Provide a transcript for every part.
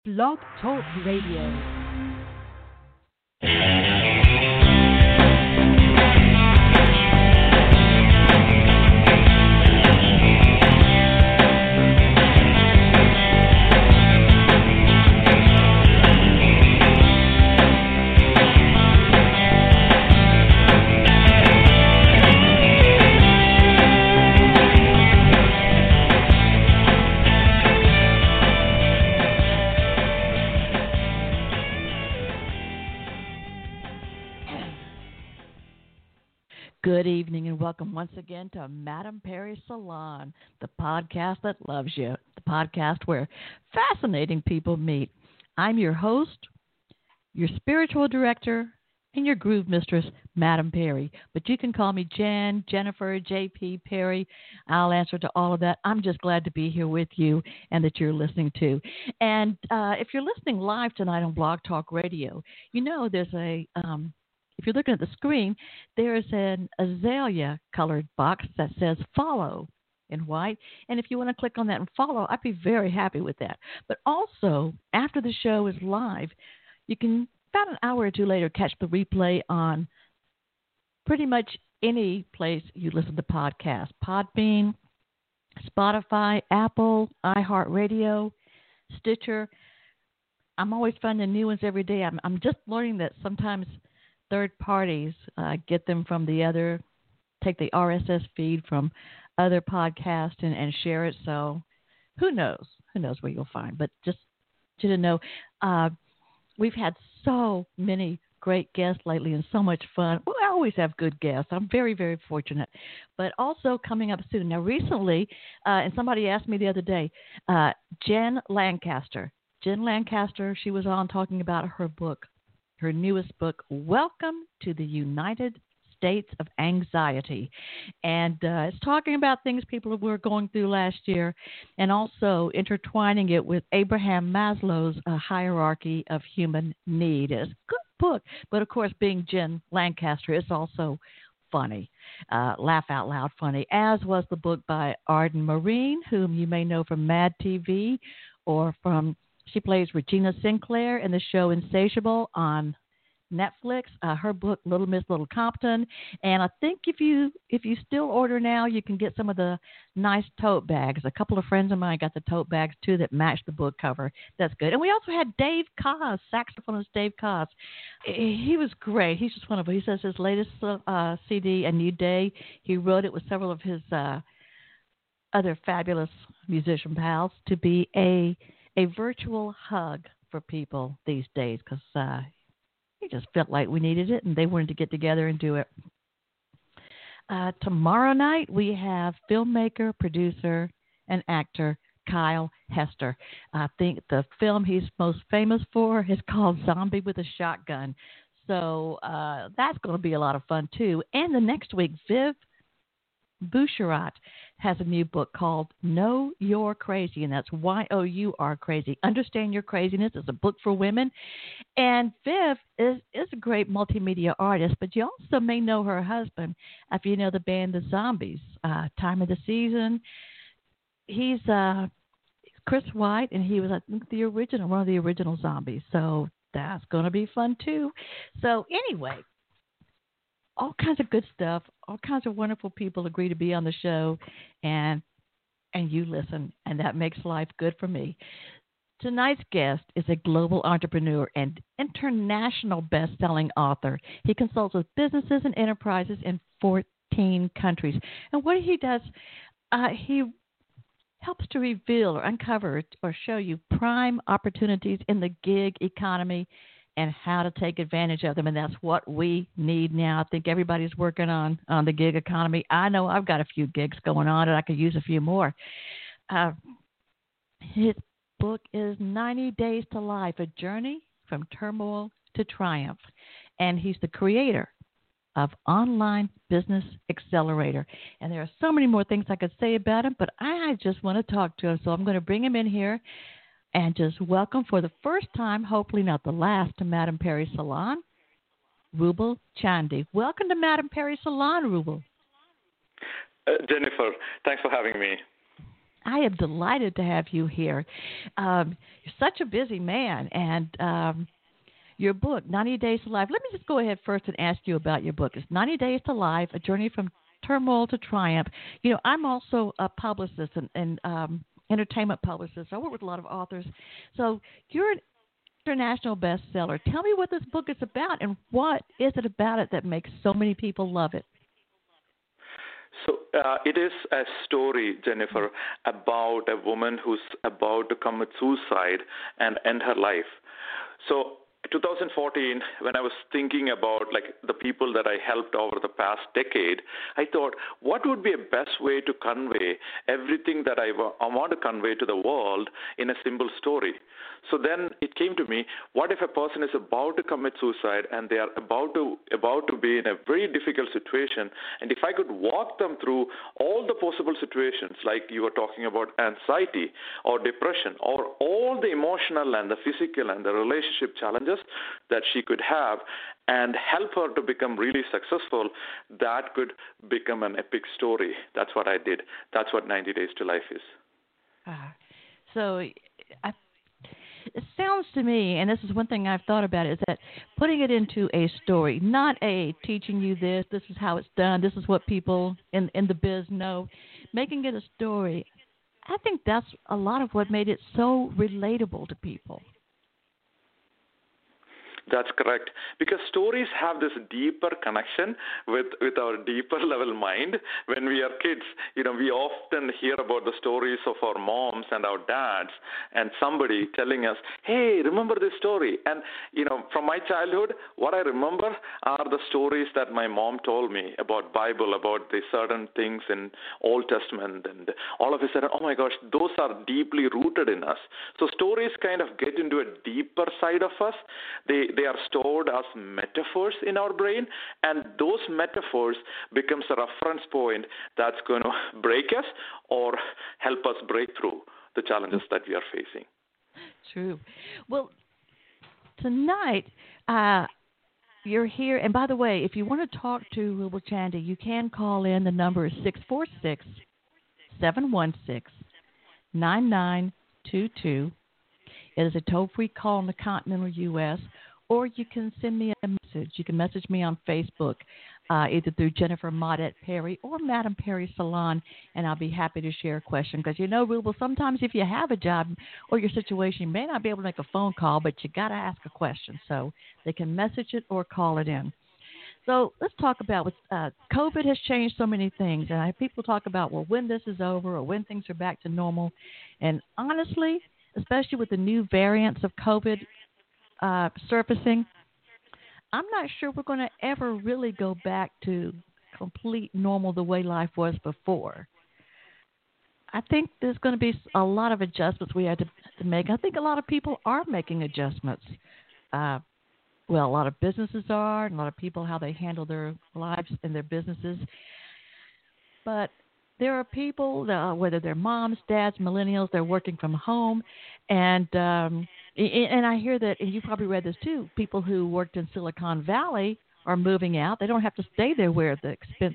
Blog Talk Radio. Good evening and welcome once again to Madame Perry Salon, the podcast that loves you, the podcast where fascinating people meet. I'm your host, your spiritual director, and your groove mistress, Madame Perry. But you can call me Jen, Jennifer, JP, Perry. I'll answer to all of that. I'm just glad to be here with you and that you're listening to. And if you're listening live tonight on Blog Talk Radio, you know there's if you're looking at the screen, there's an azalea-colored box that says follow in white. And if you want to click on that and follow, I'd be very happy with that. But also, after the show is live, you can, about an hour or two later, catch the replay on pretty much any place you listen to podcasts. Podbean, Spotify, Apple, iHeartRadio, Stitcher. I'm always finding new ones every day. I'm just learning that sometimes third parties get them from take the RSS feed from other podcasts and share it. So who knows where you'll find. But just to know, we've had so many great guests lately and so much fun. Well, I always have good guests. I'm very, very fortunate. But also coming up soon. Now, recently, and somebody asked me the other day, Jen Lancaster, she was on talking about her book. Her newest book, Welcome to the United States of Anxiety. And it's talking about things people were going through last year and also intertwining it with Abraham Maslow's hierarchy of human need. It's a good book. But, of course, being Jen Lancaster, it's also funny, laugh out loud funny, as was the book by Arden Marine, whom you may know from Mad TV or from she plays Regina Sinclair in the show Insatiable on Netflix. Her book, Little Miss Little Compton. And I think if you still order now, you can get some of the nice tote bags. A couple of friends of mine got the tote bags, too, that match the book cover. That's good. And we also had Dave Koz, saxophonist Dave Koz. He was great. He's just wonderful. He says his latest CD, A New Day, he wrote it with several of his other fabulous musician pals to be a virtual hug for people these days because he just felt like we needed it and they wanted to get together and do it. Tomorrow night we have filmmaker, producer, and actor Kyle Hester. I think the film he's most famous for is called Zombie with a Shotgun. So that's going to be a lot of fun too. And the next week, Viv Boucherat has a new book called Know You're Crazy, and that's YOUR Crazy. Understand Your Craziness. It's a book for women. And Viv is a great multimedia artist, but you also may know her husband if you know the band The Zombies, Time of the Season. He's Chris White, and he was, I think, one of the original Zombies. So that's going to be fun, too. So anyway, all kinds of good stuff. All kinds of wonderful people agree to be on the show, and you listen, and that makes life good for me. Tonight's guest is a global entrepreneur and international best-selling author. He consults with businesses and enterprises in 14 countries. And what he does, he helps to reveal or uncover or show you prime opportunities in the gig economy and how to take advantage of them. And that's what we need now. I think everybody's working on the gig economy. I know I've got a few gigs going on, and I could use a few more. His book is 90 Days to Life, A Journey from Turmoil to Triumph. And he's the creator of Online Business Accelerator. And there are so many more things I could say about him, but I just want to talk to him. So I'm going to bring him in here and just welcome for the first time, hopefully not the last, to Madame Perry Salon, Rubal Chandi. Welcome to Madame Perry Salon, Rubal. Jennifer, thanks for having me. I am delighted to have you here. You're such a busy man, and your book, 90 Days to Life. Let me just go ahead first and ask you about your book. It's 90 Days to Life, A Journey from Turmoil to Triumph. You know, I'm also a publicist and entertainment publicist. I work with a lot of authors. So you're an international bestseller. Tell me what this book is about and what is it about it that makes so many people love it? So it is a story, Jennifer, about a woman who's about to commit suicide and end her life. So 2014, when I was thinking about like the people that I helped over the past decade, I thought, what would be a best way to convey everything that I want to convey to the world in a simple story? So then it came to me, what if a person is about to commit suicide and they are about to be in a very difficult situation, and if I could walk them through all the possible situations, like you were talking about anxiety or depression or all the emotional and the physical and the relationship challenges that she could have, and help her to become really successful, that could become an epic story. That's what I did. That's what 90 Days to Life is. So it sounds to me, and this is one thing I've thought about, is that putting it into a story, not a teaching you this is how it's done, this is what people in the biz know, making it a story, I think that's a lot of what made it so relatable to people. That's correct. Because stories have this deeper connection with our deeper level mind. When we are kids, we often hear about the stories of our moms and our dads and somebody telling us, hey, remember this story? And, from my childhood, what I remember are the stories that my mom told me about Bible, about the certain things in Old Testament. And all of a sudden, oh my gosh, those are deeply rooted in us. So stories kind of get into a deeper side of us. They are stored as metaphors in our brain, and those metaphors becomes a reference point that's going to break us or help us break through the challenges that we are facing. True. Well, tonight you're here, and by the way, if you want to talk to Rubal Chandy, you can call in. The number is 646-716-9922. It is a toll-free call in the continental U.S., or you can send me a message. You can message me on Facebook, either through Jennifer Maudette Perry or Madam Perry Salon, and I'll be happy to share a question. Because Rubal, sometimes if you have a job or your situation, you may not be able to make a phone call, but you got to ask a question. So they can message it or call it in. So let's talk about COVID has changed so many things. And people talk about, well, when this is over or when things are back to normal. And honestly, especially with the new variants of COVID surfacing, I'm not sure we're going to ever really go back to complete normal the way life was before. I think there's going to be a lot of adjustments we had to make. I think a lot of people are making adjustments. A lot of businesses are, and a lot of people, how they handle their lives and their businesses. But there are people, whether they're moms, dads, millennials, they're working from home, and I hear that, and you probably read this too, people who worked in Silicon Valley are moving out. They don't have to stay there where the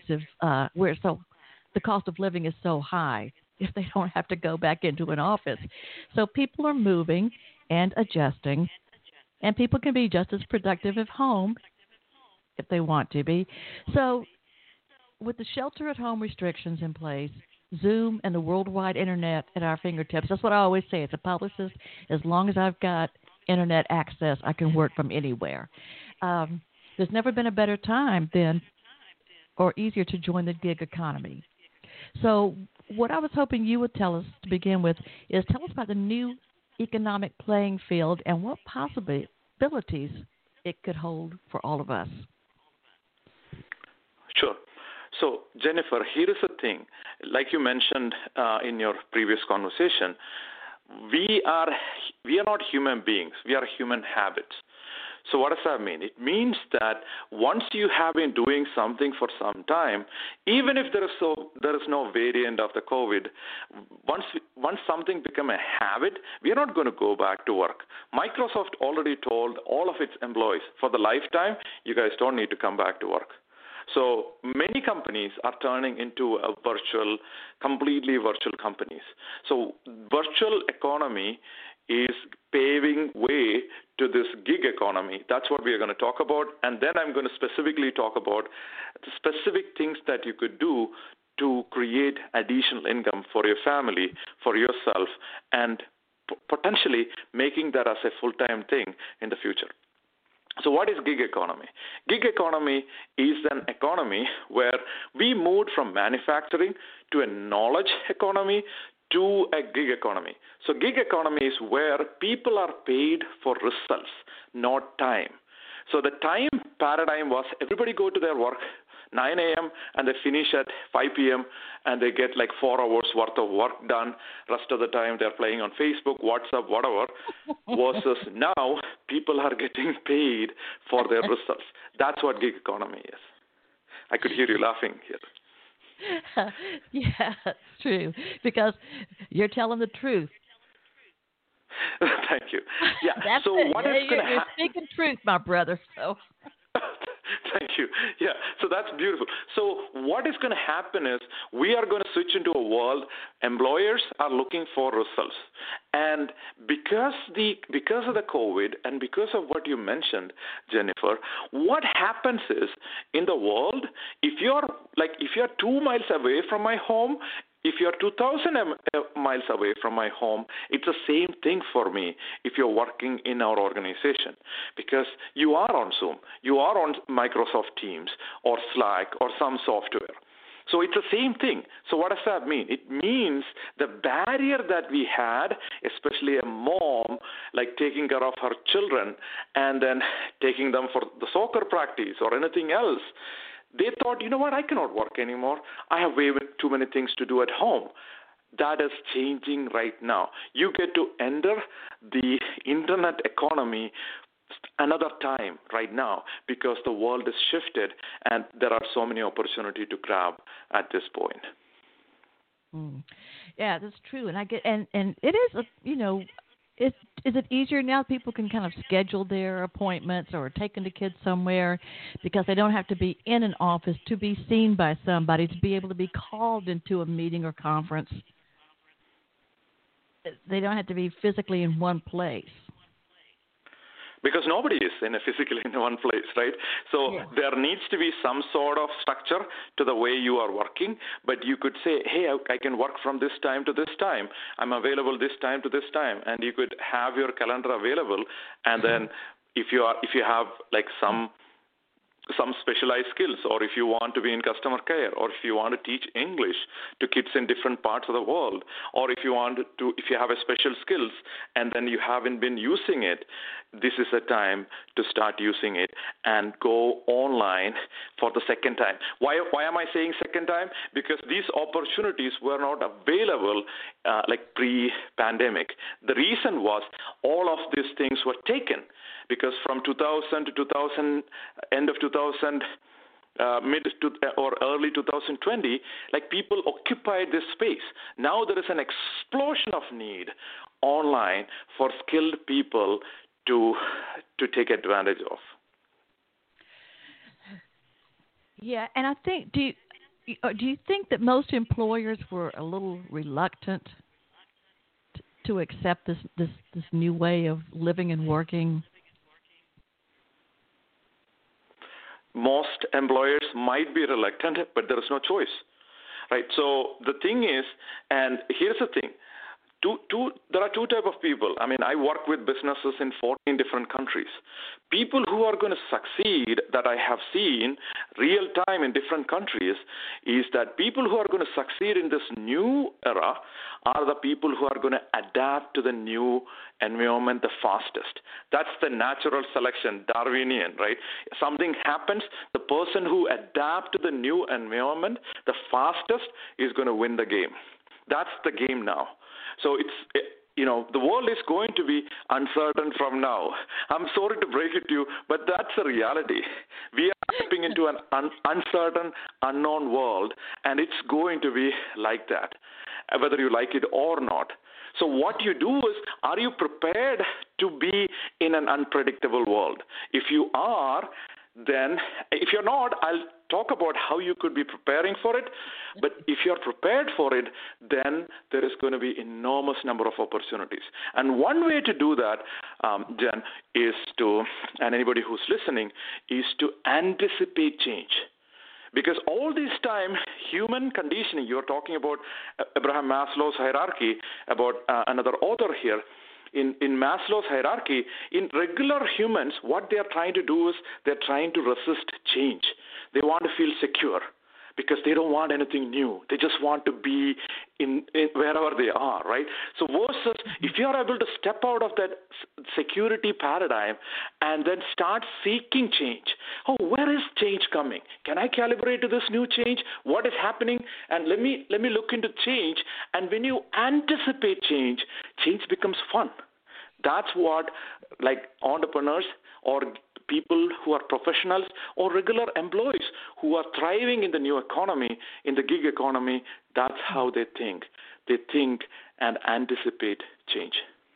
cost of living is so high if they don't have to go back into an office. So people are moving and adjusting, and people can be just as productive at home if they want to be. So with the shelter-at-home restrictions in place, Zoom and the worldwide internet at our fingertips, that's what I always say as a publicist. As long as I've got internet access, I can work from anywhere. There's never been a better time then or easier to join the gig economy. So what I was hoping you would tell us to begin with is tell us about the new economic playing field and what possibilities it could hold for all of us. Sure. So, Jennifer, here is the thing. Like you mentioned in your previous conversation, we are not human beings. We are human habits. So what does that mean? It means that once you have been doing something for some time, even if there is no variant of the COVID, once something become a habit, we are not going to go back to work. Microsoft already told all of its employees, for the lifetime, you guys don't need to come back to work. So many companies are turning into a completely virtual companies. So virtual economy is paving way to this gig economy. That's what we are going to talk about. And then I'm going to specifically talk about the specific things that you could do to create additional income for your family, for yourself, and potentially making that as a full-time thing in the future. So what is gig economy? Gig economy is an economy where we moved from manufacturing to a knowledge economy to a gig economy. So gig economy is where people are paid for results, not time. So the time paradigm was everybody go to their work 9 a.m. and they finish at 5 p.m. and they get like 4 hours worth of work done. Rest of the time they're playing on Facebook, WhatsApp, whatever. Versus now people are getting paid for their results. That's what gig economy is. I could hear you laughing here. Yeah, it's true, because you're telling the truth. Thank you. Yeah. That's so it. what is going to You're speaking truth, my brother. So. Thank you. Yeah, so that's beautiful. So what is going to happen is we are going to switch into a world employers are looking for results. And because of the COVID and because of what you mentioned, Jennifer, what happens is in the world, if you're 2 miles away from my home, if you're 2,000 miles away from my home, it's the same thing for me if you're working in our organization, because you are on Zoom, you are on Microsoft Teams or Slack or some software. So it's the same thing. So what does that mean? It means the barrier that we had, especially a mom, like taking care of her children and then taking them for the soccer practice or anything else, they thought, you know what, I cannot work anymore. I have way too many things to do at home. That is changing right now. You get to enter the internet economy another time right now because the world is shifted and there are so many opportunities to grab at this point. Yeah, that's true. And I get and it is is it easier now? People can kind of schedule their appointments or taking the kids somewhere because they don't have to be in an office to be seen by somebody, to be able to be called into a meeting or conference. They don't have to be physically in one place. Because nobody is physically in one place, right? So there needs to be some sort of structure to the way you are working, but you could say, hey, I can work from this time to this time. I'm available this time to this time, and you could have your calendar available. And then if you have like some specialized skills, or if you want to be in customer care, or if you want to teach English to kids in different parts of the world, or if you have a special skills and then you haven't been using it, this is a time to start using it and go online for the second time. Why am I saying second time? Because these opportunities were not available like pre-pandemic. The reason was all of these things were taken. Because from 2000 to end of 2000, or early 2020, like people occupied this space. Now there is an explosion of need online for skilled people to take advantage of. Yeah, and I think do you think that most employers were a little reluctant to accept this new way of living and working? Most employers might be reluctant, but there is no choice, right? So the thing is, and here's the thing, there are two types of people. I mean, I work with businesses in 14 different countries. People who are going to succeed that I have seen real time in different countries is that people who are going to succeed in this new era are the people who are going to adapt to the new environment the fastest. That's the natural selection, Darwinian, right? Something happens, the person who adapts to the new environment the fastest is going to win the game. That's the game now. So the world is going to be uncertain from now. I'm sorry to break it to you, but that's the reality. We are stepping into an uncertain, unknown world, and it's going to be like that, whether you like it or not. So what you do is, are you prepared to be in an unpredictable world? If you are, then if you're not, I'll talk about how you could be preparing for it. But if you're prepared for it, then there is going to be enormous number of opportunities. And one way to do that, Jen, is to, and anybody who's listening, is to anticipate change. Because all this time, human conditioning, you're talking about Abraham Maslow's hierarchy, about another author here. In Maslow's hierarchy, in regular humans, what they're trying to do is they're trying to resist change. They want to feel secure because they don't want anything new. They just want to be in wherever they are, right? So versus if you're able to step out of that security paradigm and then start seeking change. Oh, where is change coming? Can I calibrate to this new change? What is happening? And let me look into change. And when you anticipate change, change becomes fun. That's what, like, entrepreneurs or people who are professionals or regular employees who are thriving in the new economy, in the gig economy, that's how they think. They think and anticipate change.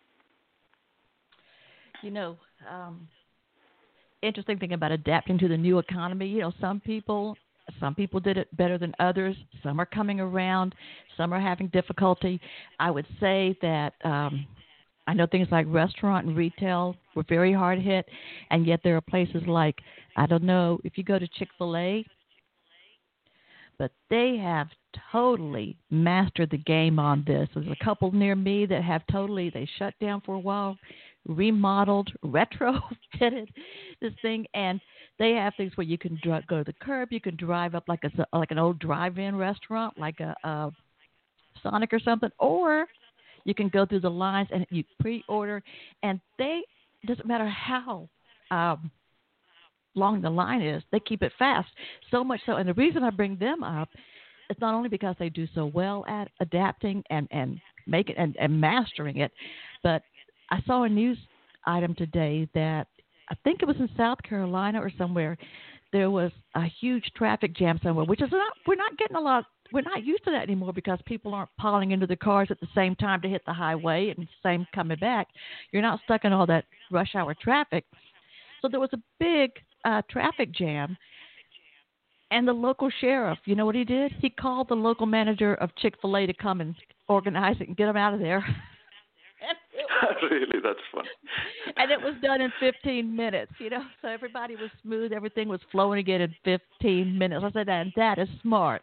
You know, interesting thing about adapting to the new economy, you know, some people did it better than others. Some are coming around. Some are having difficulty. I would say that I know things like restaurant and retail were very hard hit, and yet there are places like, I don't know if you go to Chick-fil-A, but they have totally mastered the game on this. There's a couple near me that have they shut down for a while, remodeled, retrofitted this thing, and they have things where you can go to the curb, you can drive up like an old drive-in restaurant, like a Sonic or something, or you can go through the lines and you pre-order, and doesn't matter how long the line is, they keep it fast. So much so, and the reason I bring them up is not only because they do so well at adapting and make it and mastering it, but I saw a news item today that I think it was in South Carolina or somewhere. There was a huge traffic jam somewhere, which is we're not used to that anymore because people aren't piling into the cars at the same time to hit the highway and same coming back. You're not stuck in all that rush hour traffic. So there was a big traffic jam, and the local sheriff, you know what he did? He called the local manager of Chick-fil-A to come and organize it and get them out of there. Really, that's fun. And it was done in 15 minutes, you know. So everybody was smooth. Everything was flowing again in 15 minutes. I said, and that is smart.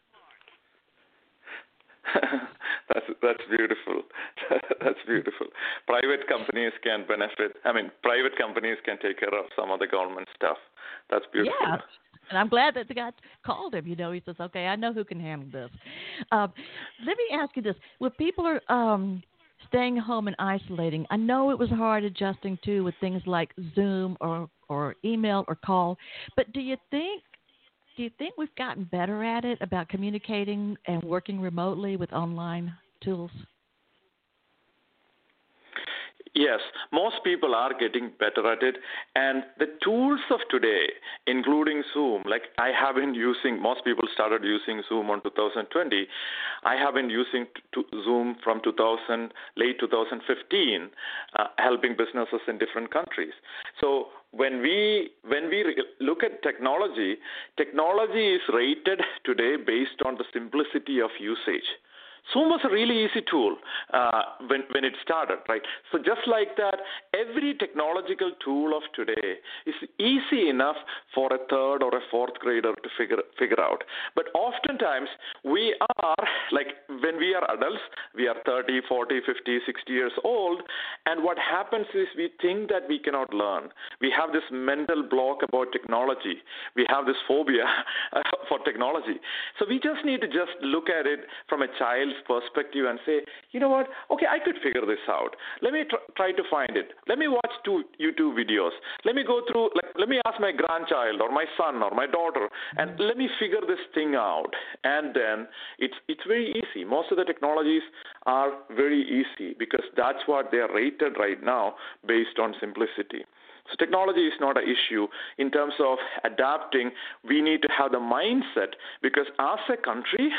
That's beautiful. That's beautiful. Private companies can benefit. I mean, private companies can take care of some of the government stuff. That's beautiful. Yeah. And I'm glad that the guy called him. You know, he says, okay, I know who can handle this. Let me ask you this. When people are staying home and isolating, I know it was hard adjusting to with things like Zoom or email or call, but do you think we've gotten better at it about communicating and working remotely with online tools? Yes, most people are getting better at it. And the tools of today, including Zoom, like I have been using, most people started using Zoom on 2020. I have been using Zoom from late 2015, helping businesses in different countries. So when we look at technology is rated today based on the simplicity of usage. Zoom was a really easy tool when it started, right? So just like that, every technological tool of today is easy enough for a third or a fourth grader to figure out. But oftentimes we are, like when we are adults, we are 30, 40, 50, 60 years old, and what happens is we think that we cannot learn. We have this mental block about technology. We have this phobia for technology. So we just need to just look at it from a child's perspective and say, you know what, okay, I could figure this out. Let me try to find it. Let me watch 2 YouTube videos. Let me go through, let me ask my grandchild or my son or my daughter, and let me figure this thing out. And then it's very easy. Most of the technologies are very easy because that's what they are rated right now based on simplicity. So technology is not an issue. In terms of adapting, we need to have the mindset because as a country,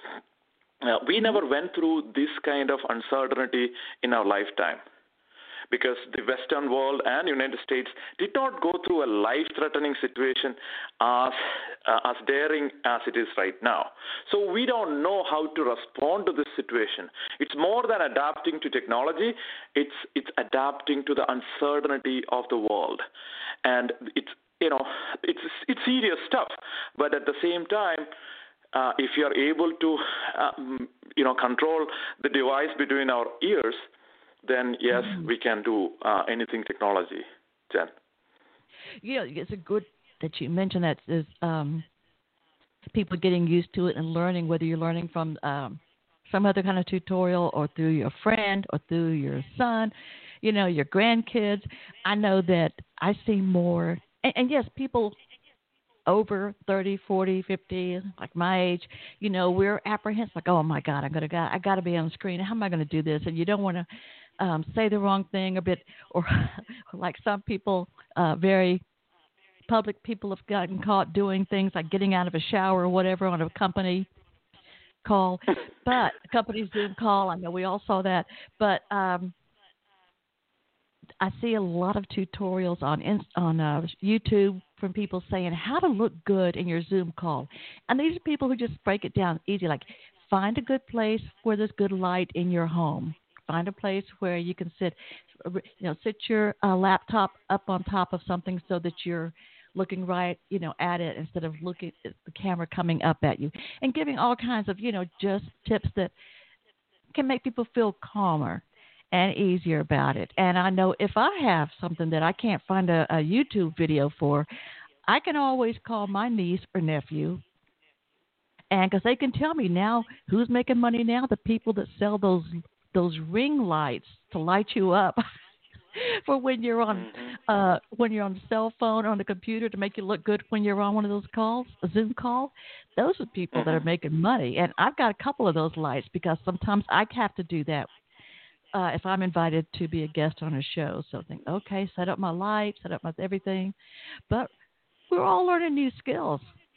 we never went through this kind of uncertainty in our lifetime. because the Western world and United States did not go through a life-threatening situation as daring as it is right now. So we don't know how to respond to this situation. It's more than adapting to technology. It's adapting to the uncertainty of the world, and it's serious stuff. But at the same time, if you are able to, control the device between our ears, then yes, we can do anything technology, Jen. Yeah, it's a good that you mentioned that is people getting used to it and learning, whether you're learning from some other kind of tutorial or through your friend or through your son, your grandkids. I know that I see more, and yes, people over 30, 40, 50, like my age, we're apprehensive, like, oh my God, I got to be on the screen. How am I going to do this? And you don't want to say the wrong thing or like some people, very public people have gotten caught doing things like getting out of a shower or whatever on a company call, but a company Zoom call. I know we all saw that, but I see a lot of tutorials on YouTube from people saying how to look good in your Zoom call. And these are people who just break it down easy, like find a good place where there's good light in your home. Find a place where you can sit your laptop up on top of something so that you're looking right, at it instead of looking at the camera coming up at you. And giving all kinds of, just tips that can make people feel calmer and easier about it. And I know if I have something that I can't find a YouTube video for, I can always call my niece or nephew, and because they can tell me now who's making money now, the people that sell those ring lights to light you up for when you're on the cell phone or on the computer to make you look good when you're on one of those calls, a Zoom call. Those are people that are making money, and I've got a couple of those lights because sometimes I have to do that. If I'm invited to be a guest on a show. So I think, okay, set up my light, set up my everything. But we're all learning new skills.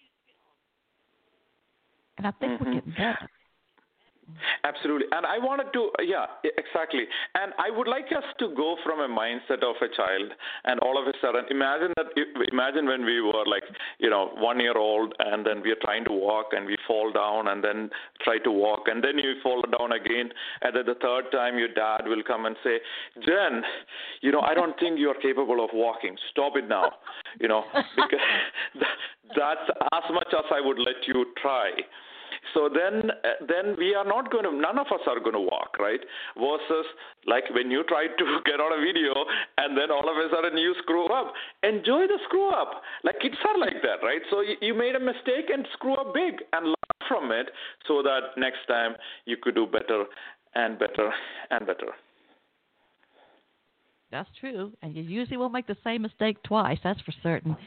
And I think we're getting better. Absolutely. And I wanted to, exactly. And I would like us to go from a mindset of a child and all of a sudden imagine when we were 1 year old and then we are trying to walk and we fall down and then try to walk and then you fall down again. And then the third time your dad will come and say, Jen, I don't think you are capable of walking. Stop it now. Because that's as much as I would let you try. So then we are not going to, none of us are going to walk, right? Versus like when you try to get on a video and then all of a sudden you screw up. Enjoy the screw up. Like kids are like that, right? So you made a mistake and screw up big and learn from it so that next time you could do better and better and better. That's true. And you usually won't make the same mistake twice, that's for certain.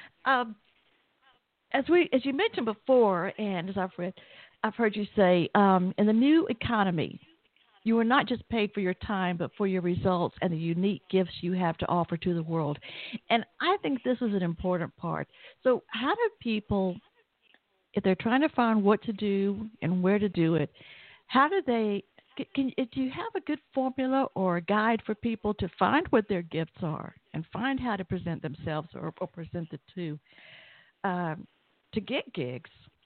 As you mentioned before, and as I've heard you say, in the new economy, you are not just paid for your time, but for your results and the unique gifts you have to offer to the world. And I think this is an important part. So how do people, if they're trying to find what to do and where to do it, how do they, do you have a good formula or a guide for people to find what their gifts are and find how to present themselves or present the two? To get gigs?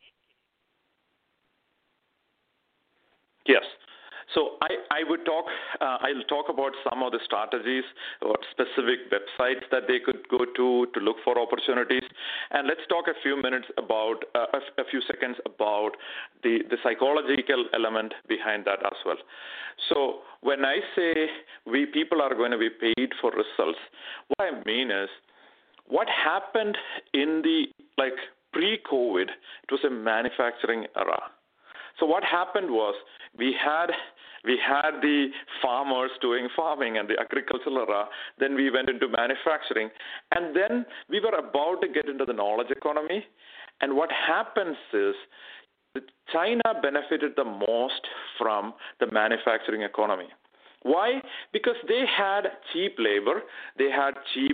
Yes. So I'll talk about some of the strategies or specific websites that they could go to look for opportunities. And let's talk a few seconds about the psychological element behind that as well. So when I say people are going to be paid for results, what I mean is what happened in the pre-COVID, it was a manufacturing era. So what happened was we had the farmers doing farming and the agricultural era. Then we went into manufacturing, and then we were about to get into the knowledge economy. And what happens is China benefited the most from the manufacturing economy. Why? Because they had cheap labor, they had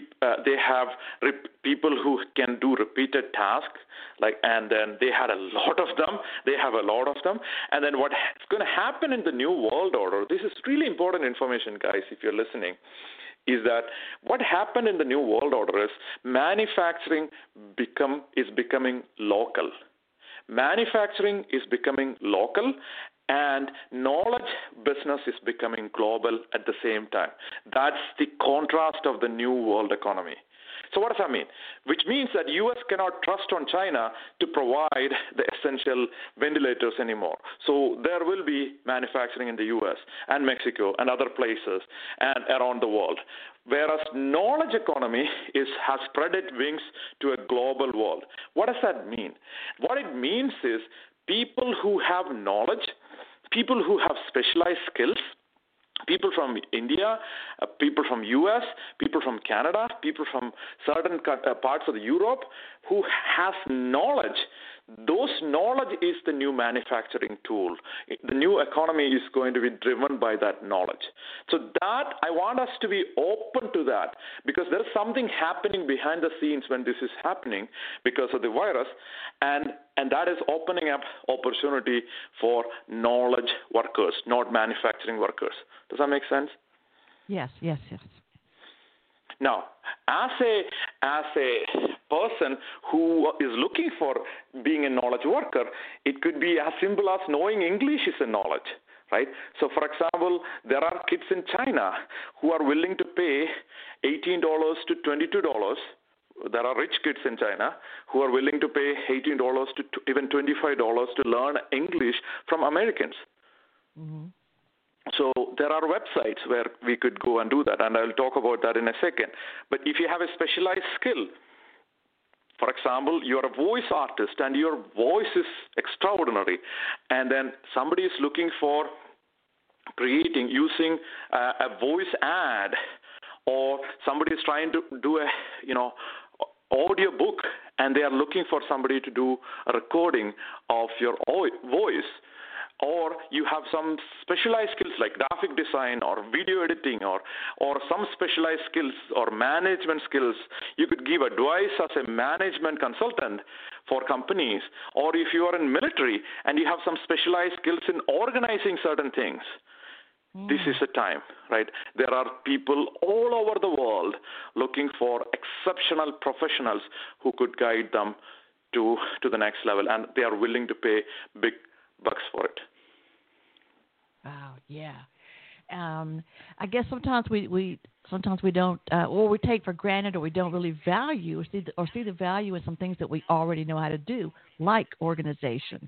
people who can do repeated tasks, and then they had a lot of them. They have a lot of them, and then what's going to happen in the new world order? This is really important information, guys. If you're listening, is that what happened in the new world order is manufacturing is becoming local. Manufacturing is becoming local, and knowledge business is becoming global at the same time. That's the contrast of the new world economy. So what does that mean? Which means that U.S. cannot trust on China to provide the essential ventilators anymore. So there will be manufacturing in the U.S. and Mexico and other places and around the world. Whereas knowledge economy has spread its wings to a global world. What does that mean? What it means is people who have knowledge, people who have specialized skills, people from India, people from US, people from Canada, people from certain parts of Europe who has knowledge. Those knowledge is the new manufacturing tool. The new economy is going to be driven by that knowledge. So that I want us to be open to that, because there is something happening behind the scenes when this is happening because of the virus, and that is opening up opportunity for knowledge workers, not manufacturing workers. Does that make sense? Yes. Now, as a person who is looking for being a knowledge worker, it could be as simple as knowing English is a knowledge, right? So, for example, there are kids in China who are willing to pay $18 to $22. There are rich kids in China who are willing to pay $18 to even $25 to learn English from Americans. Mm-hmm. So there are websites where we could go and do that, and I'll talk about that in a second. But if you have a specialized skill, for example, you're a voice artist and your voice is extraordinary, and then somebody is looking for using a voice ad, or somebody is trying to do a audio book, and they are looking for somebody to do a recording of your voice. Or you have some specialized skills like graphic design or video editing or some specialized skills or management skills. You could give advice as a management consultant for companies. Or if you are in military and you have some specialized skills in organizing certain things, this is the time, right? There are people all over the world looking for exceptional professionals who could guide them to the next level, and they are willing to pay big bucks for it. Wow, yeah. I guess sometimes we don't, or we take for granted, or we don't really value or see the value in some things that we already know how to do, like organization,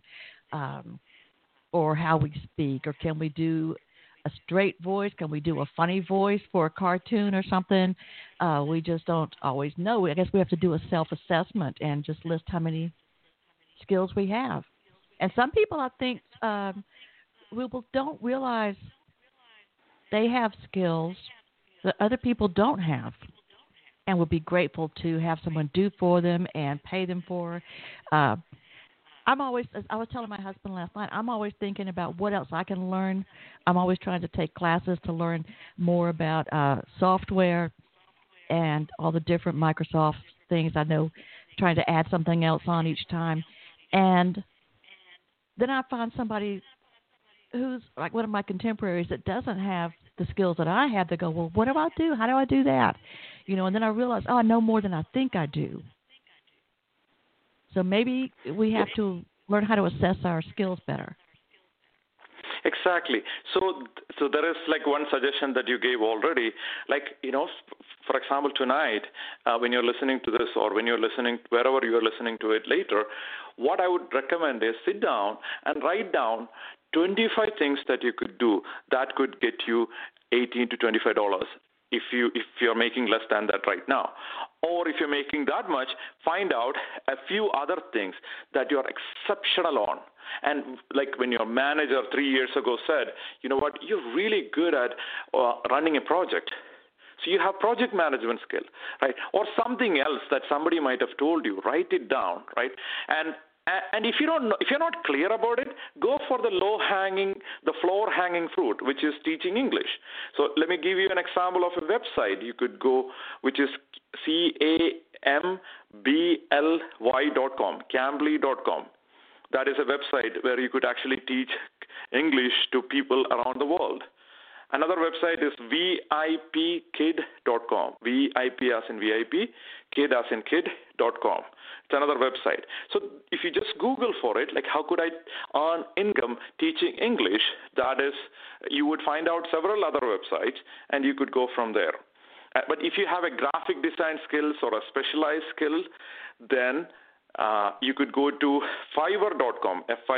or how we speak, or can we do a straight voice? Can we do a funny voice for a cartoon or something? We just don't always know. I guess we have to do a self-assessment and just list how many skills we have. And some people, I think, don't realize they have skills that other people don't have, and would be grateful to have someone do for them and pay them for. I was telling my husband last night, I'm always thinking about what else I can learn. I'm always trying to take classes to learn more about software and all the different Microsoft things. I know, trying to add something else on each time. And then I find somebody who's like one of my contemporaries that doesn't have the skills that I have. They go, well, what do I do? How do I do that? And then I realize, I know more than I think I do. So maybe we have to learn how to assess our skills better. Exactly. So there is like one suggestion that you gave already, for example, tonight, when you're listening to this, or when you're listening, wherever you're listening to it later, what I would recommend is sit down and write down 25 things that you could do that could get you $18 to $25 if you're making less than that right now. Or if you're making that much, find out a few other things that you're exceptional on. And like when your manager 3 years ago said, you know what, you're really good at running a project. So you have project management skill, right? Or something else that somebody might have told you. Write it down, right? And And if you don't know, if you're not clear about it, go for the floor hanging fruit, which is teaching English. So let me give you an example of a website you could go, which is cambly.com, cambly.com. That is a website where you could actually teach English to people around the world. Another website is vipkid.com, VIP as in VIP, kid as in kid.com. It's another website. So if you just Google for it, like how could I earn income teaching English, that is, you would find out several other websites, and you could go from there. But if you have a graphic design skills or a specialized skill, then you could go to Fiverr.com,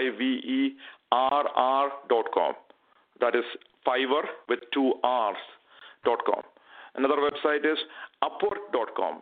Fiverr.com. That is Fiverr with 2 R's.com. Another website is Upwork.com,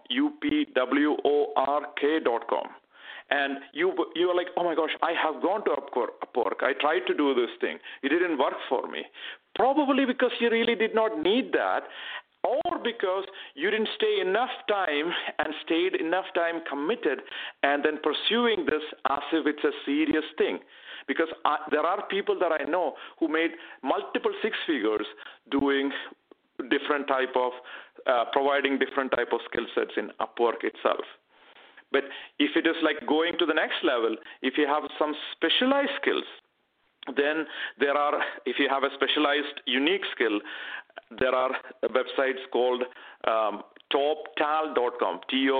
Upwork.com. And you're like, oh my gosh, I have gone to Upwork. I tried to do this thing. It didn't work for me. Probably because you really did not need that, or because you didn't stay enough time and stayed enough time committed and then pursuing this as if it's a serious thing. Because there are people that I know who made multiple six figures doing different type of, providing different type of skill sets in Upwork itself. But if it is like going to the next level, if you have some specialized skills, then there are, if you have a specialized unique skill, there are websites called toptal.com,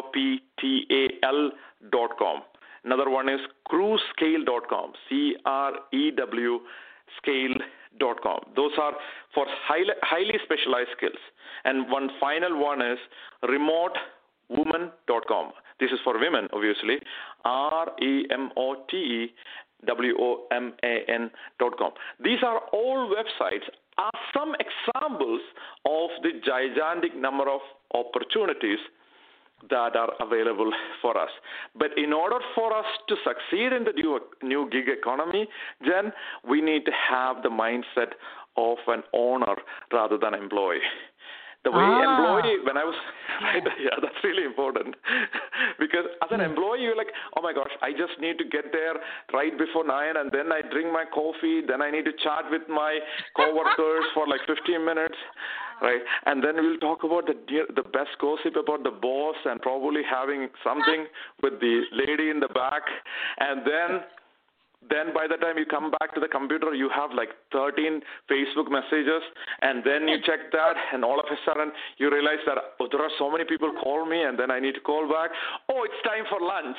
TOPTAL.com. Another one is crewscale.com, CREW scale.com. Those are for highly specialized skills. And one final one is remotewoman.com. This is for women, obviously, remotewoman.com. These are all websites are some examples of the gigantic number of opportunities that are available for us. But in order for us to succeed in the new gig economy, Jen, we need to have the mindset of an owner rather than employee. The way employee, when I was, yeah, that's really important. Because as an employee, you're like, oh my gosh, I just need to get there right before 9, and then I drink my coffee, then I need to chat with my coworkers for like 15 minutes, right? And then we'll talk about the best gossip about the boss and probably having something with the lady in the back. And then by the time you come back to the computer, you have like 13 Facebook messages, and then you check that, and all of a sudden you realize that, oh, there are so many people call me, and then I need to call back. Oh, it's time for lunch.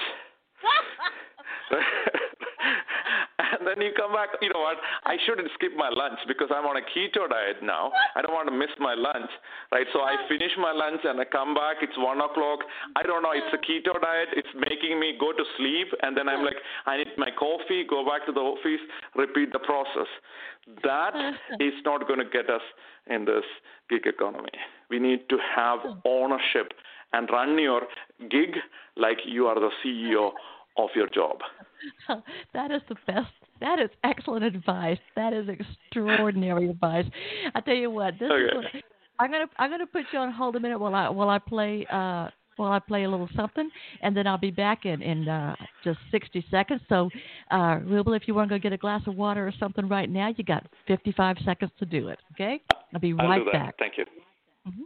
And then you come back, you know what, I shouldn't skip my lunch because I'm on a keto diet now. I don't want to miss my lunch, right? So I finish my lunch and I come back, it's 1 o'clock. I don't know, it's a keto diet. It's making me go to sleep, and then I'm like, I need my coffee, go back to the office, repeat the process. That is not going to get us in this gig economy. We need to have ownership and run your gig like you are the CEO of your job. That is the best. That is excellent advice. That is extraordinary advice. I tell you what, this is what, I'm gonna put you on hold a minute while I play a little something, and then I'll be back in just 60 seconds. So, Rubel, if you want to go get a glass of water or something right now, you got 55 seconds to do it. Okay? I'll be right back. Thank you. Mm-hmm.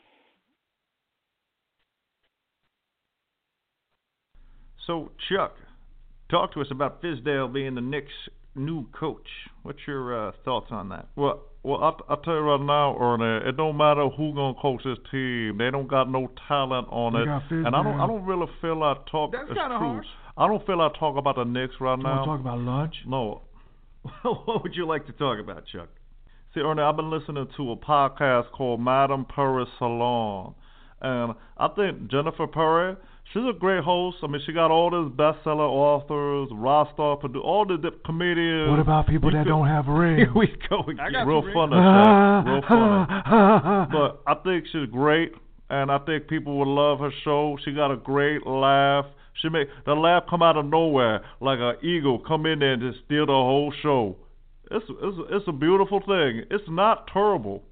So, Chuck, talk to us about Fizdale being the Knicks' new coach. What's your thoughts on that? Well, I'll tell you right now, Ernie, it don't matter who gonna coach this team. They don't got no talent on it, and I don't really feel like talk. That's kind of harsh. I don't feel like talk about the Knicks right now. You want to talk about lunch? No. What would you like to talk about, Chuck? See, Ernie, I've been listening to a podcast called Madame Perry Salon, and I think Jennifer Perry, she's a great host. I mean, she got all these bestseller authors, Rostov, all the comedians. What about people that don't have rings? Here we go. Real funny. Real funny. But I think she's great, and I think people would love her show. She got a great laugh. She make the laugh come out of nowhere, like an eagle come in there and just steal the whole show. It's a beautiful thing. It's not terrible.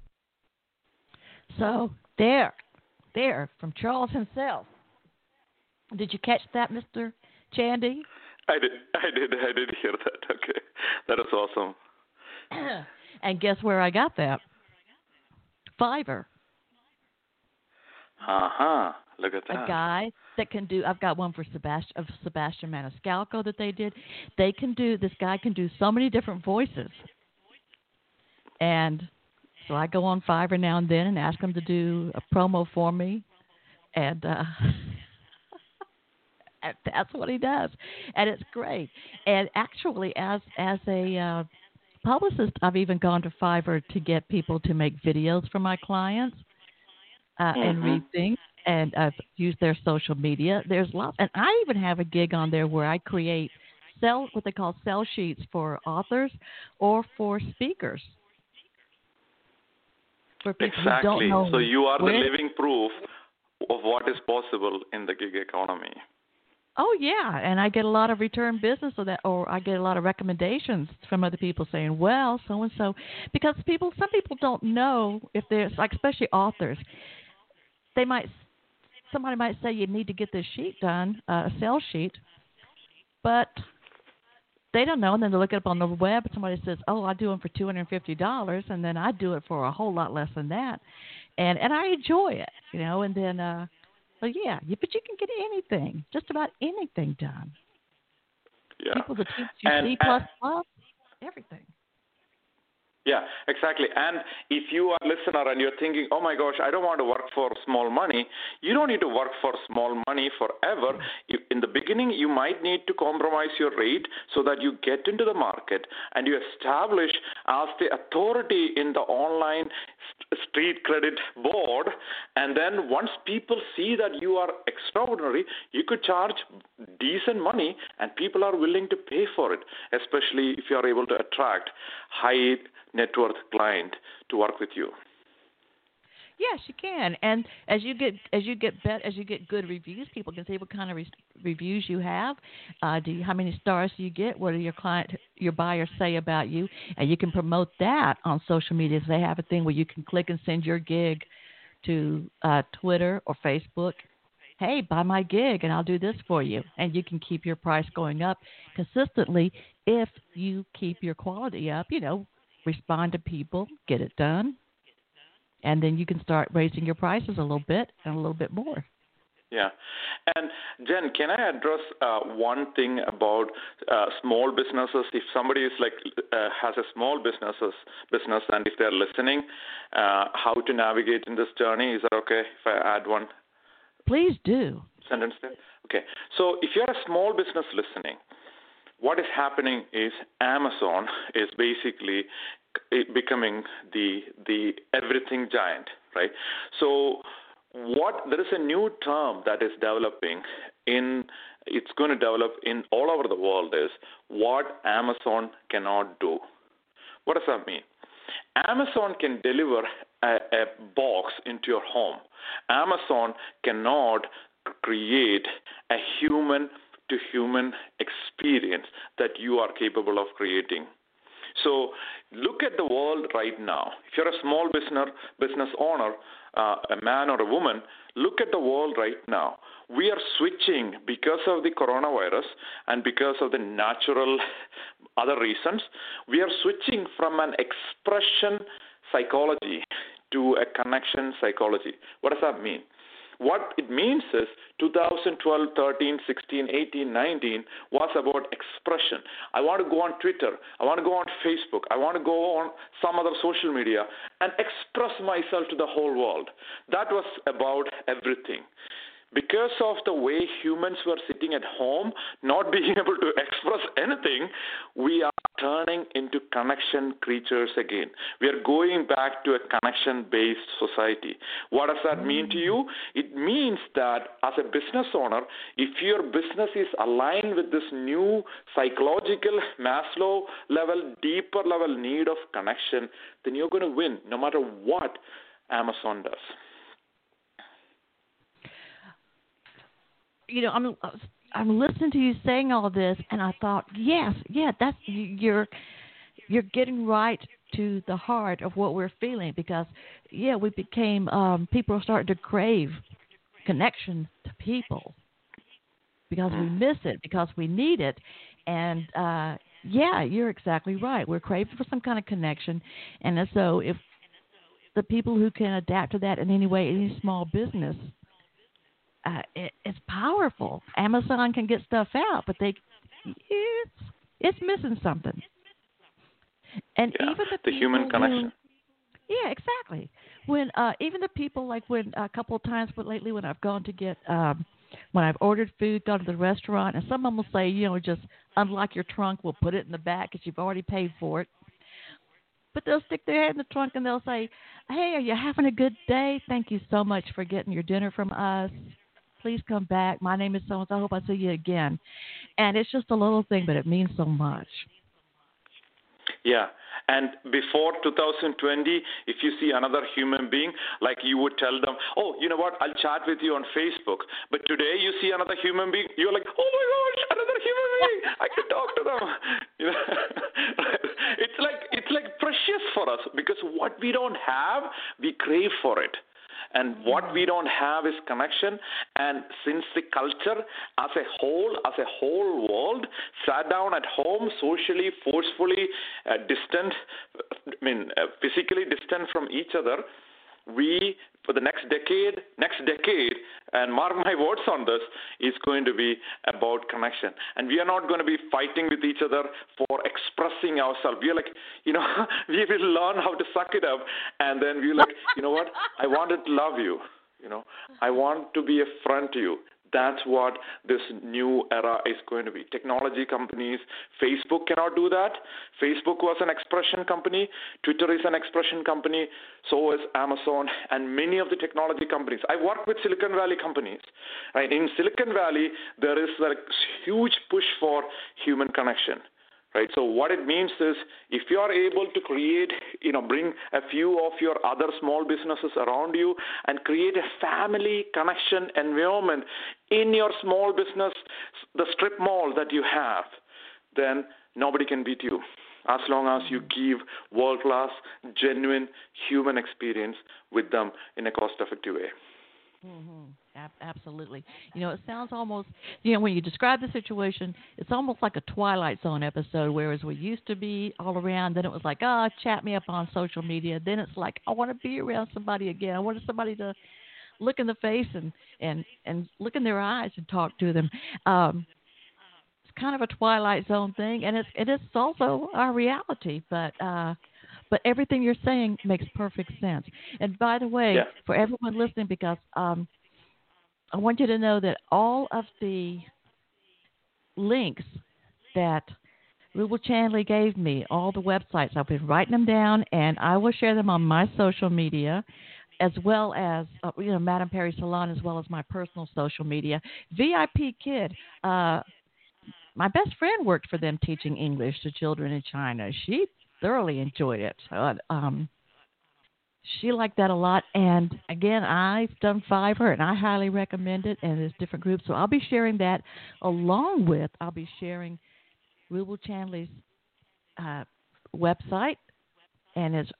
So there, from Charles himself. Did you catch that, Mr. Chandy? I did hear that. Okay, that is awesome. And guess where I got that? Fiverr. Look at that. A guy that can do. I've got one for Sebastian Maniscalco that they did. They can do. This guy can do so many different voices. And so I go on Fiverr now and then and ask him to do a promo for me, and that's what he does, and it's great. And actually, as a publicist, I've even gone to Fiverr to get people to make videos for my clients and read things, and I've used their social media. There's lots, and I even have a gig on there where I create what they call sell sheets for authors or for speakers. For people who don't know. So you are the living proof of what is possible in the gig economy. Oh, yeah, and I get a lot of return business with that, or I get a lot of recommendations from other people saying, well, so-and-so, because some people don't know if there's, like, especially authors, somebody might say you need to get this sheet done, a sell sheet, but they don't know, and then they look it up on the web, and somebody says, I do them for $250, and then I do it for a whole lot less than that, and I enjoy it, and then... but you can get anything, just about anything done. Yeah. People that teach you C++, everything. Yeah, exactly. And if you are a listener and you're thinking, oh my gosh, I don't want to work for small money, you don't need to work for small money forever. In the beginning, you might need to compromise your rate so that you get into the market and you establish as the authority in the online street credit board. And then once people see that you are extraordinary, you could charge decent money and people are willing to pay for it, especially if you are able to attract high net worth client to work with you. Yes, you can. And as you get good reviews, people can see what kind of reviews you have. How many stars do you get? What do your buyers say about you? And you can promote that on social media. So they have a thing where you can click and send your gig to Twitter or Facebook. Hey, buy my gig and I'll do this for you. And you can keep your price going up consistently if you keep your quality up, respond to people, get it done, and then you can start raising your prices a little bit and a little bit more. Yeah. And Jen, can I address one thing about small businesses? If somebody is has a small business and if they're listening, how to navigate in this journey, is that okay if I add one? Please do. Sentence there? Okay. So if you're a small business listening, what is happening is Amazon is basically becoming the everything giant, right? So there is a new term that is developing it's going to develop in all over the world is what Amazon cannot do. What does that mean? Amazon can deliver a box into your home. Amazon cannot create a human-to-human experience that you are capable of creating. So look at the world right now. If you're a small business owner, a man or a woman, look at the world right now. We are switching because of the coronavirus and because of the natural other reasons. We are switching from an expression psychology to a connection psychology. What does that mean? What it means is 2012, 13, 16, 18, 19 was about expression. I want to go on Twitter. I want to go on Facebook. I want to go on some other social media and express myself to the whole world. That was about everything. Because of the way humans were sitting at home, not being able to express anything, we are turning into connection creatures again. We are going back to a connection-based society. What does that mean to you? It means that as a business owner, if your business is aligned with this new psychological Maslow level, deeper level need of connection, then you're going to win no matter what Amazon does. I'm listening to you saying all this, and I thought, that's you're getting right to the heart of what we're feeling because, we became people are starting to crave connection to people. because we miss it, because we need it. And, yeah, you're exactly right. We're craving for some kind of connection. And so if the people who can adapt to that in any way, any small business, it's powerful. Amazon can get stuff out, but it's missing something. And even the human connection. Yeah, exactly. When even the people, like when a couple of times lately when I've gone to get when I've ordered food, gone to the restaurant, and someone will say, just unlock your trunk, we'll put it in the back because you've already paid for it. But they'll stick their head in the trunk and they'll say, hey, are you having a good day? Thank you so much for getting your dinner from us. Please come back. My name is so-and-so. I hope I see you again. And it's just a little thing, but it means so much. Yeah. And before 2020, if you see another human being, like you would tell them, oh, you know what, I'll chat with you on Facebook. But today you see another human being, you're like, oh my gosh, another human being, I can talk to them. It's like precious for us because what we don't have, we crave for it. And what we don't have is connection. And since the culture as a whole world, sat down at home, socially, forcefully distant, physically distant from each other, we, for the next decade, and mark my words on this, is going to be about connection. And we are not going to be fighting with each other for expressing ourselves. We are like, we will learn how to suck it up, and then we're like, you know what, I wanted to love you. I want to be a friend to you. That's what this new era is going to be. Technology companies, Facebook cannot do that. Facebook was an expression company. Twitter is an expression company. So is Amazon and many of the technology companies. I work with Silicon Valley companies. Right? In Silicon Valley, there is a huge push for human connection. Right. So what it means is if you are able to create, bring a few of your other small businesses around you and create a family connection environment in your small business, the strip mall that you have, then nobody can beat you as long as you give world-class, genuine human experience with them in a cost-effective way. Mm-hmm. Absolutely. It sounds almost, when you describe the situation, it's almost like a Twilight Zone episode, whereas we used to be all around, then it was like, chat me up on social media. Then it's like, I want to be around somebody again. I wanted somebody to look in the face and look in their eyes and talk to them. It's kind of a Twilight Zone thing, and it is also our reality, but everything you're saying makes perfect sense. And by the way, for everyone listening, because I want you to know that all of the links that Rubal Chandler gave me, all the websites, I've been writing them down, and I will share them on my social media, as well as, Madame Perry Salon, as well as my personal social media. VIP Kid, my best friend worked for them teaching English to children in China. She thoroughly enjoyed it. She liked that a lot. And, again, I've done Fiverr, and I highly recommend it, and there's different groups. So I'll be sharing that along with I'll be sharing Rubal Chandler's website, and it's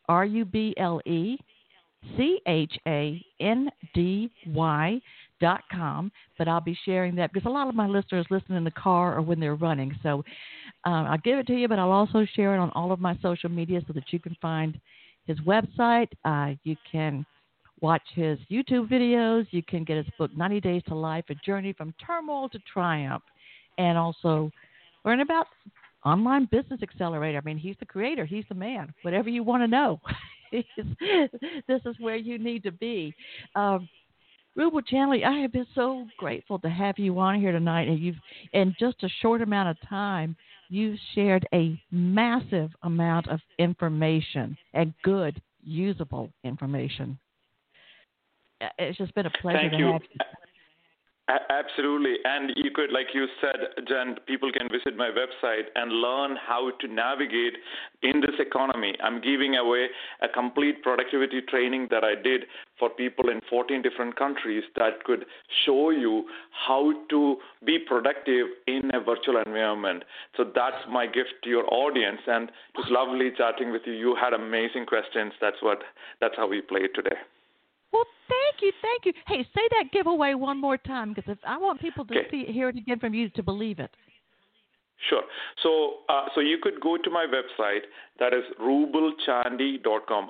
RubleChandy.com. But I'll be sharing that because a lot of my listeners listen in the car or when they're running. So I'll give it to you, but I'll also share it on all of my social media so that you can find his website. You can watch his YouTube videos. You can get his book, 90 Days to Life, A Journey from Turmoil to Triumph, and also learn about Online Business Accelerator. I mean, he's the creator. He's the man. Whatever you want to know, this is where you need to be. Rubal Chandler, I have been so grateful to have you on here tonight, and you've, in just a short amount of time, you've shared a massive amount of information and good, usable information. It's just been a pleasure Thank to you. have you. Absolutely. And you could, like you said, Jen, people can visit my website and learn how to navigate in this economy. I'm giving away a complete productivity training that I did for people in 14 different countries that could show you how to be productive in a virtual environment. So that's my gift to your audience. And it was lovely chatting with you. You had amazing questions. That's how we played today. Well, thank Thank you. Hey, say that giveaway one more time, because if I want people to hear it again from you to believe it. Sure. So you could go to my website. That is rubelchandy.com.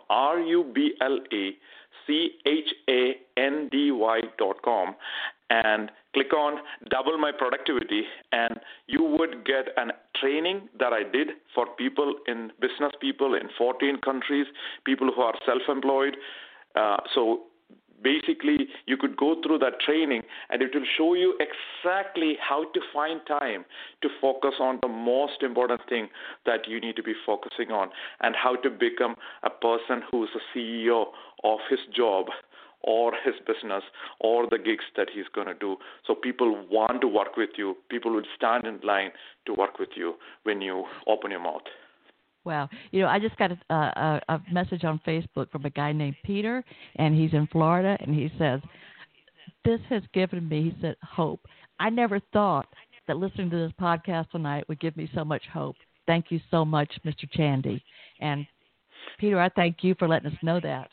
RUBLECHANDY.com, and click on Double My Productivity, and you would get a training that I did for people in 14 countries, people who are self-employed. So basically, you could go through that training, and it will show you exactly how to find time to focus on the most important thing that you need to be focusing on, and how to become a person who is a CEO of his job or his business or the gigs that he's going to do. So people want to work with you. People will stand in line to work with you when you open your mouth. Wow. I just got a message on Facebook from a guy named Peter, and he's in Florida, and he says, this has given me, he said, hope. I never thought that listening to this podcast tonight would give me so much hope. Thank you so much, Mr. Chandy. And, Peter, I thank you for letting us know that.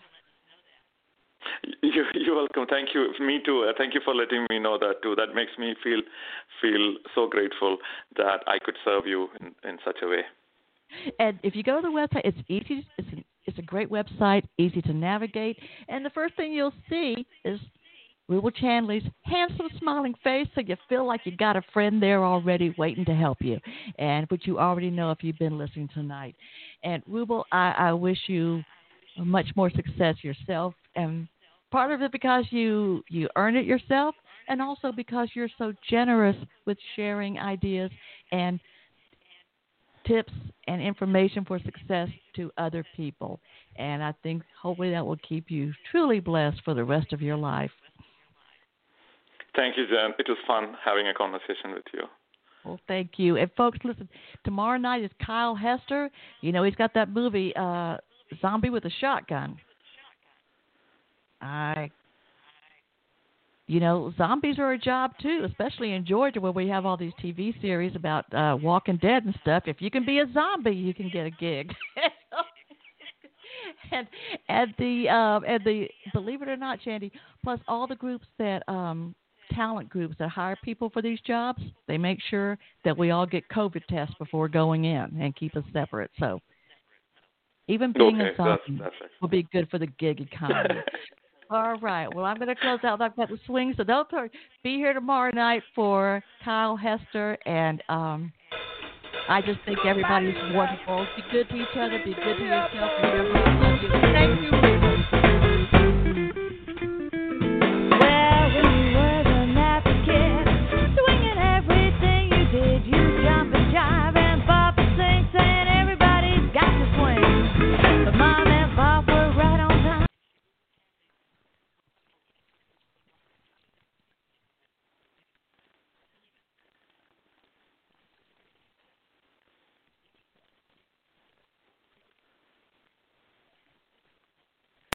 You're welcome. Thank you. Me too. Thank you for letting me know that too. That makes me feel so grateful that I could serve you in such a way. And if you go to the website, it's easy. It's a great website, easy to navigate. And the first thing you'll see is Rubel Chandy's handsome, smiling face, so you feel like you got a friend there already waiting to help you, and which you already know if you've been listening tonight. And Rubel, I wish you much more success yourself, and part of it because you earn it yourself, and also because you're so generous with sharing ideas and tips and information for success to other people. And I think hopefully that will keep you truly blessed for the rest of your life. Thank you, Jen. It was fun having a conversation with you. Well, thank you. And folks, listen, tomorrow night is Kyle Hester. He's got that movie, Zombie with a Shotgun. Zombies are a job, too, especially in Georgia where we have all these TV series about Walking Dead and stuff. If you can be a zombie, you can get a gig. and the believe it or not, Chandy, plus all the groups that talent groups that hire people for these jobs, they make sure that we all get COVID tests before going in and keep us separate. So even being a zombie will be good for the gig economy. All right. Well, I'm going to close out. I've got the swing, so don't be here tomorrow night for Kyle Hester. And I just think everybody's wonderful. Be good to each other. Be good to yourself. Remember, I love you. Thank you.